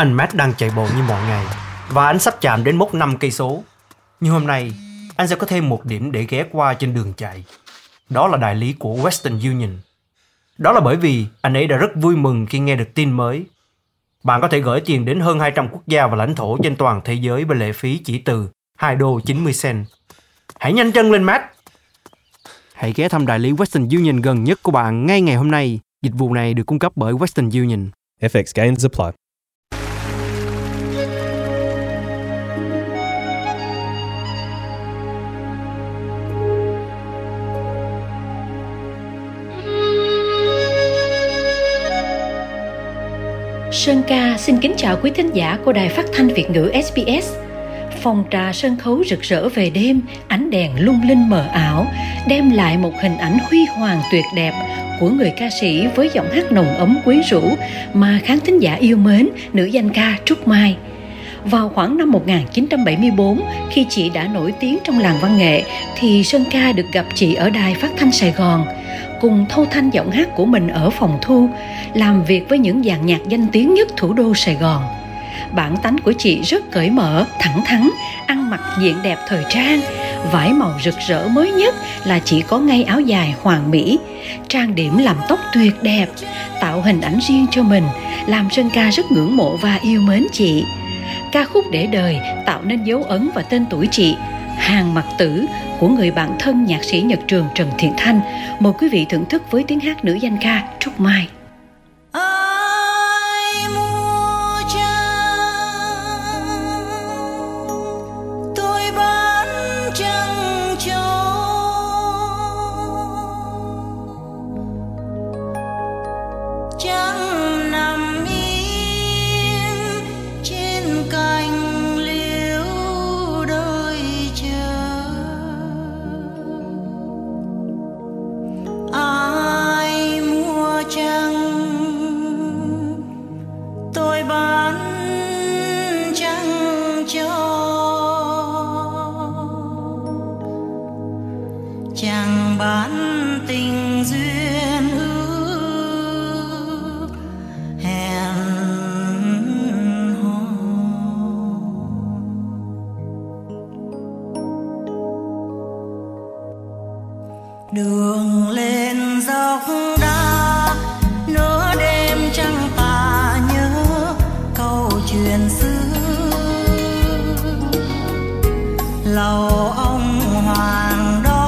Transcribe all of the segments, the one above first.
Anh Matt đang chạy bộ như mọi ngày và anh sắp chạm đến mốc 5 cây số. Nhưng hôm nay, anh sẽ có thêm một điểm để ghé qua trên đường chạy. Đó là đại lý của Western Union. Đó là bởi vì anh ấy đã rất vui mừng khi nghe được tin mới. Bạn có thể gửi tiền đến hơn 200 quốc gia và lãnh thổ trên toàn thế giới với lệ phí chỉ từ $2.90. Hãy nhanh chân lên, Matt! Hãy ghé thăm đại lý Western Union gần nhất của bạn ngay ngày hôm nay. Dịch vụ này được cung cấp bởi Western Union. FX gains apply. Sơn Ca xin kính chào quý thính giả của Đài Phát thanh Việt ngữ SBS. Phòng trà sân khấu rực rỡ về đêm, ánh đèn lung linh mờ ảo, đem lại một hình ảnh huy hoàng tuyệt đẹp của người ca sĩ với giọng hát nồng ấm quyến rũ mà khán thính giả yêu mến, nữ danh ca Trúc Mai. Vào khoảng năm 1974, khi chị đã nổi tiếng trong làng văn nghệ, thì Sơn Ca được gặp chị ở Đài Phát thanh Sài Gòn, cùng thâu thanh giọng hát của mình ở phòng thu, làm việc với những dàn nhạc danh tiếng nhất thủ đô Sài Gòn. Bản tánh của chị rất cởi mở, thẳng thắn, ăn mặc diện đẹp thời trang, vải màu rực rỡ mới nhất là chị có ngay áo dài hoàn mỹ, trang điểm làm tóc tuyệt đẹp, tạo hình ảnh riêng cho mình, làm Sơn Ca rất ngưỡng mộ và yêu mến chị. Ca khúc Để Đời tạo nên dấu ấn và tên tuổi chị, Hàng Mặc Tử, của người bạn thân nhạc sĩ Nhật Trường Trần Thiện Thanh. Mời quý vị thưởng thức với tiếng hát nữ danh ca Trúc Mai. Chẳng bán tình duyên ước hẹn hò, đường lên dốc đá nửa đêm trăng tà nhớ câu chuyện xưa lầu ông hoàng đó.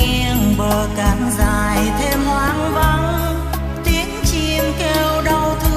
Cạn dài thêm hoang vắng, tiếng chim kêu đau thương.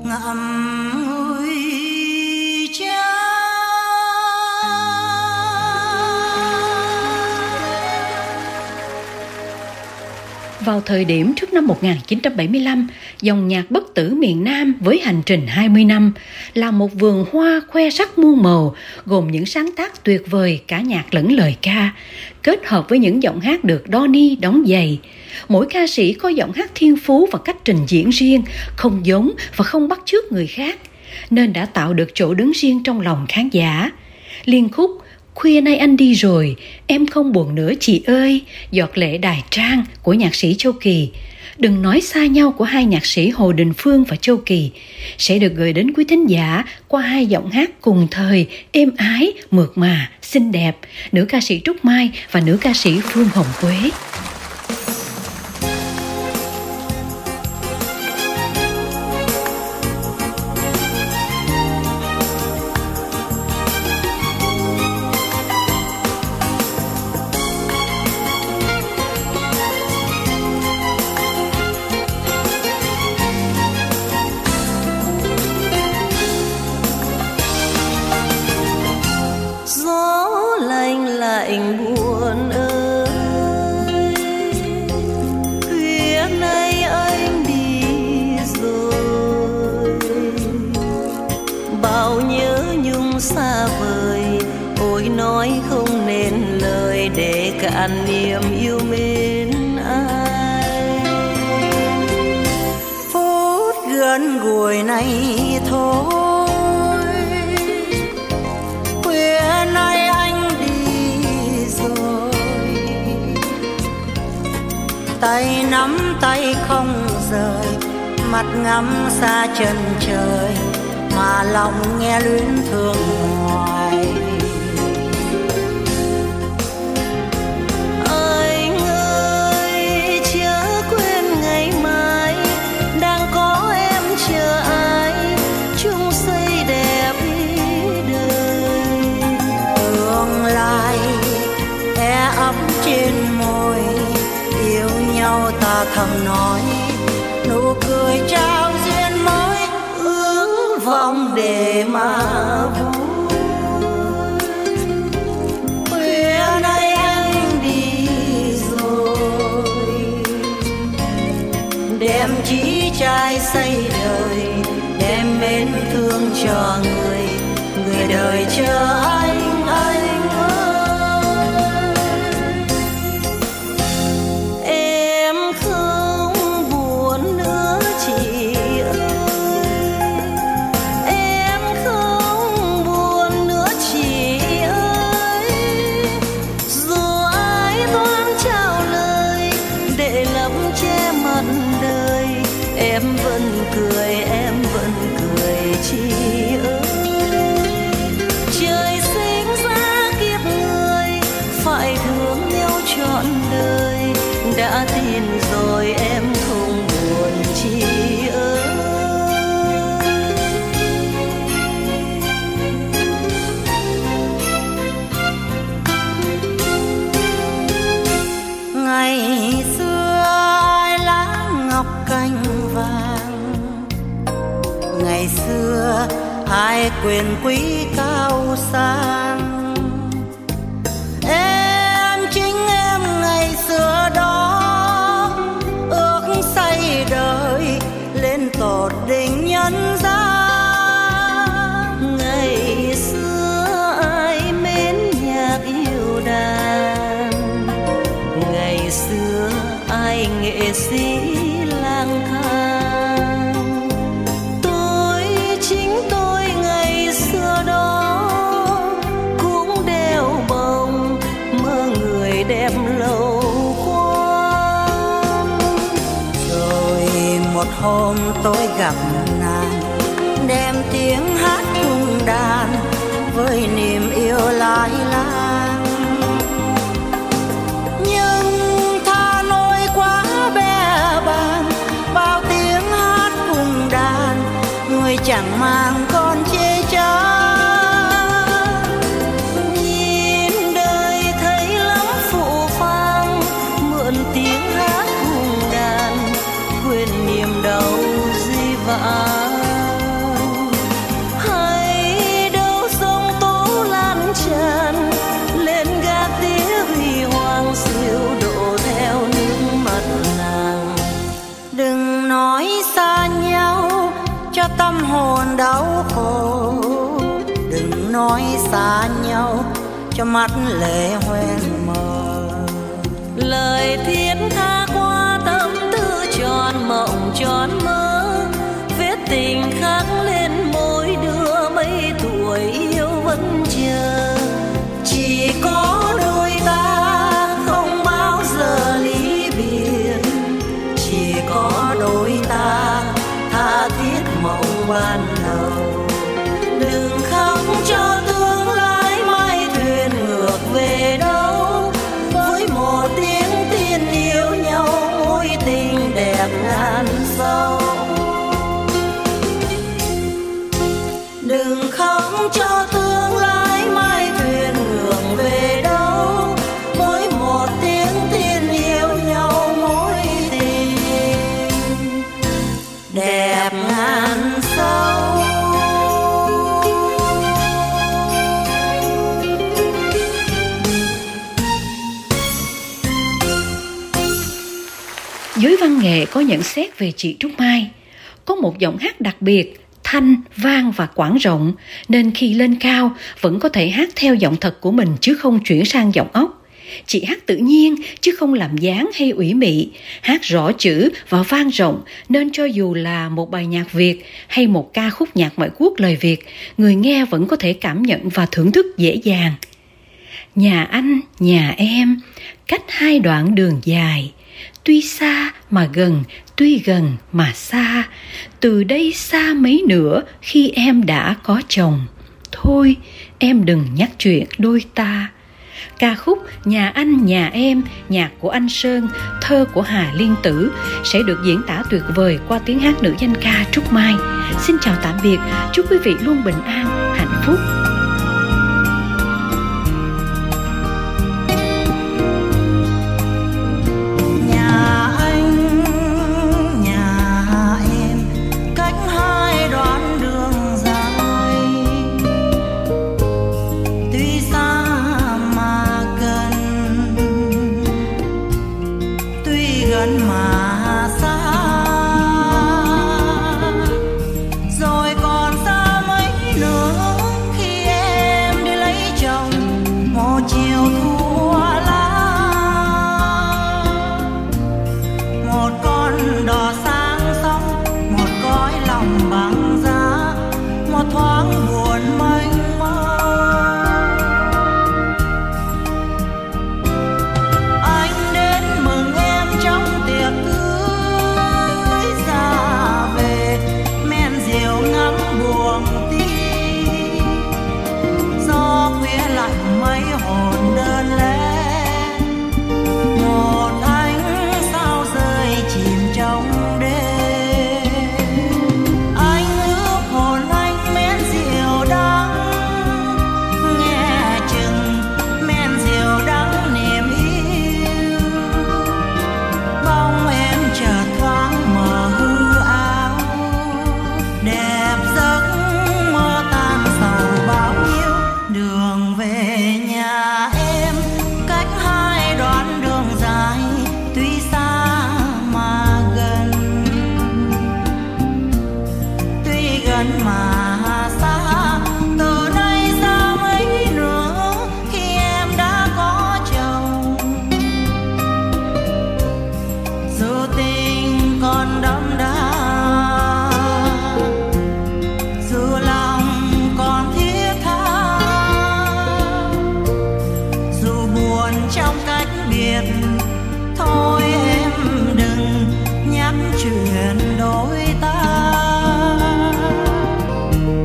ngậm ngùi cha. Vào thời điểm trước năm 1975, dòng nhạc bất tử miền Nam với hành trình 20 năm là một vườn hoa khoe sắc muôn màu, gồm những sáng tác tuyệt vời cả nhạc lẫn lời ca, kết hợp với những giọng hát được đo ni đóng giày. Mỗi ca sĩ có giọng hát thiên phú và cách trình diễn riêng, không giống và không bắt chước người khác, nên đã tạo được chỗ đứng riêng trong lòng khán giả. Liên khúc Khuya nay anh đi rồi, em không buồn nữa chị ơi, Giọt lệ Đài Trang của nhạc sĩ Châu Kỳ, Đừng nói xa nhau của hai nhạc sĩ Hồ Đình Phương và Châu Kỳ sẽ được gửi đến quý thính giả qua hai giọng hát cùng thời, êm ái, mượt mà, xinh đẹp, nữ ca sĩ Trúc Mai và nữ ca sĩ Phương Hồng Quế. Buồn ơi, khuya nay anh đi rồi, bao nhớ nhung xa vời, ôi nói không nên lời để cạn niềm yêu mến ai. Phút gần gũi này thôi, khuya nay tay nắm tay không rời, mặt ngắm xa chân trời mà lòng nghe luyến thương hoài. Anh ơi chớ quên ngày mai đang có em chờ ai, chung xây đẹp đời. Tương lai e ấp trên môi, yêu nhau ta thầm nói, nụ cười trao duyên mới, ước vọng để mà vui. Khuya nay anh đi rồi, đem chí trai xây đời, đem mến thương cho người, người đời chờ anh đã tin rồi em không buồn chi ơi. Ngày xưa ai lá ngọc cành vàng, ngày xưa ai quyền quý cao sang. Em chính em ngày xưa đó đời lên tột đỉnh nhân gian. Ngày xưa ai mến nhạc yêu đàn, ngày xưa ai nghệ sĩ lang thang. Tôi chính tôi ngày xưa đó cũng đeo bồng mơ người đẹp lâu. Một hôm tôi gặp nàng, đem tiếng hát cùng đàn với niềm yêu lai lang. Nhưng tha lỗi quá bé bàng, bao tiếng hát cùng đàn, người chẳng mang con chê chán. Nhìn đời thấy lắm phụ phang, mượn tiếng hát cùng đàn, quên niềm đau dĩ vãng. tâm hồn đau khổ. Đừng nói xa nhau cho mắt lệ hoen mờ. Lời thiết tha qua tâm tư tròn mộng tròn mơ, viết tình khắc lên môi đưa mấy tuổi yêu vẫn chờ. Chỉ có đôi ta không bao giờ ly biệt, chỉ có đôi ta tha thiết mộng ban đầu. Đừng khóc cho tương lai mai thuyền ngược về đâu, với một tiếng tin yêu nhau mối tình đẹp ngàn sâu. Đừng khóc cho tương lai mai thuyền ngược về đâu, với một tiếng tin yêu nhau mối tình đẹp ngàn sâu. Giới văn nghệ có nhận xét về chị Trúc Mai. Có một giọng hát đặc biệt, thanh, vang và quãng rộng, nên khi lên cao vẫn có thể hát theo giọng thật của mình chứ không chuyển sang giọng ốc. Chị hát tự nhiên chứ không làm dáng hay ủy mị, hát rõ chữ và vang rộng, nên cho dù là một bài nhạc Việt hay một ca khúc nhạc ngoại quốc lời Việt, người nghe vẫn có thể cảm nhận và thưởng thức dễ dàng. Nhà anh, nhà em, cách hai đoạn đường dài, tuy xa mà gần, tuy gần mà xa, từ đây xa mấy nữa khi em đã có chồng. Thôi em đừng nhắc chuyện đôi ta. Ca khúc Nhà anh, nhà em, nhạc của anh Sơn, thơ của Hà Liên Tử sẽ được diễn tả tuyệt vời qua tiếng hát nữ danh ca Trúc Mai. Xin chào tạm biệt, chúc quý vị luôn bình an, hạnh phúc. Mà xa rồi còn xa mấy nữa khi em đi lấy chồng, một chiều thua lá, một con đò sang sông, một cõi lòng băng giá, một thoáng buồn mênh mông. Anh đến mừng em trong tiệc cưới ra về, men rượu ngắm buồng tim, gió khuya lạnh mấy hồn đơn lẻ, một ánh sao rơi chìm trong đêm. Anh ước hồn anh men rượu đắng, nghe chừng men rượu đắng niềm yêu. Bóng em chợt thoáng mờ hư áo, đẹp giấc mơ tan sầu bao nhiêu. Đường về nhà em cách hai đoạn đường dài, tuy xa mà gần, tuy gần mà xa, từ nay xa mấy nữa khi em đã có chồng. Dù tình còn đậm đà, dù lòng còn thiết tha, dù buồn trong cách biệt, thôi em đừng nhắc chuyện đôi ta.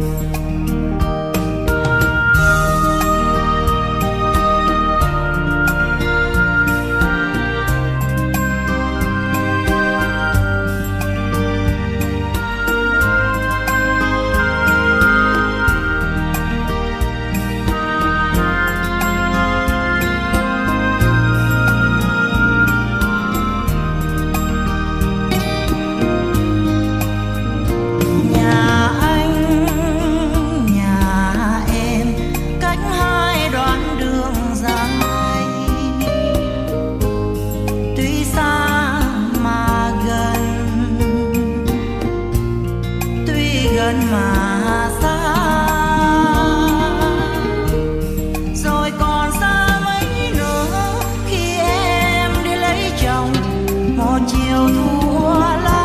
mà xa. Rồi còn xa mấy nữa khi em đi lấy chồng một chiều thua lá.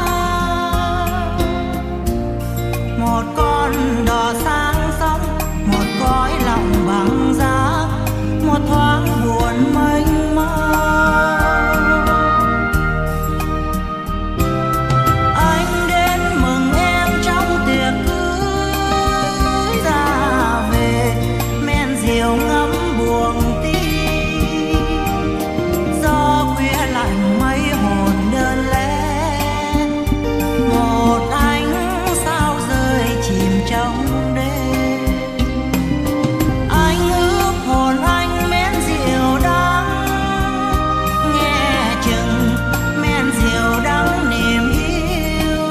Một con đò sang sông, một cõi lòng băng giá, một thoáng buồn mênh mông. Anh đến mừng em trong tiệc cưới, ra về men rượu ngắm buồng tim. Gió khuya lạnh mây hồn đơn lẻ, một ánh sao rơi chìm trong đêm. Anh ước hồn anh men rượu đắng, nghe chừng men rượu đắng niềm yêu.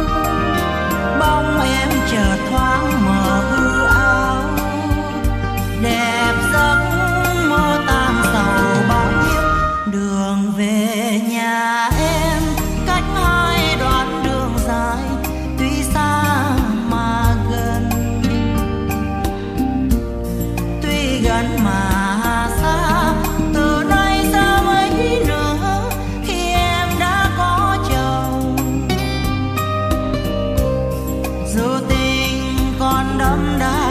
Bóng em chợt thoáng mờ hư áo, đẹp giấc mơ tan sầu bao nhiêu. Đường về nhà em cách hai đoạn đường dài, tuy xa mà gần, tuy gần mà xa. Từ nay xa mấy nữa khi em đã có chồng. Dù tình còn đậm đà,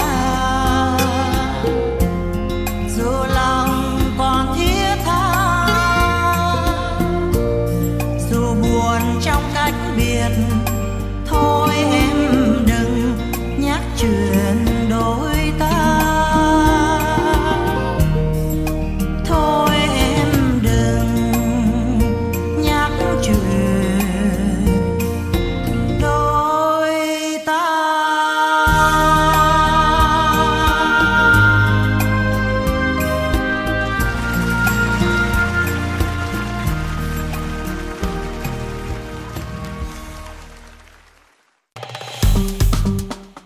dù lòng còn thiết tha, dù buồn trong cách biệt, thôi em đừng nhắc chuyện đôi ta. Thôi em đừng nhắc chuyện đôi ta.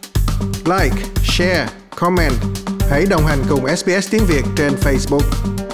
Like, share, comment. Hãy đồng hành cùng SBS tiếng Việt trên Facebook.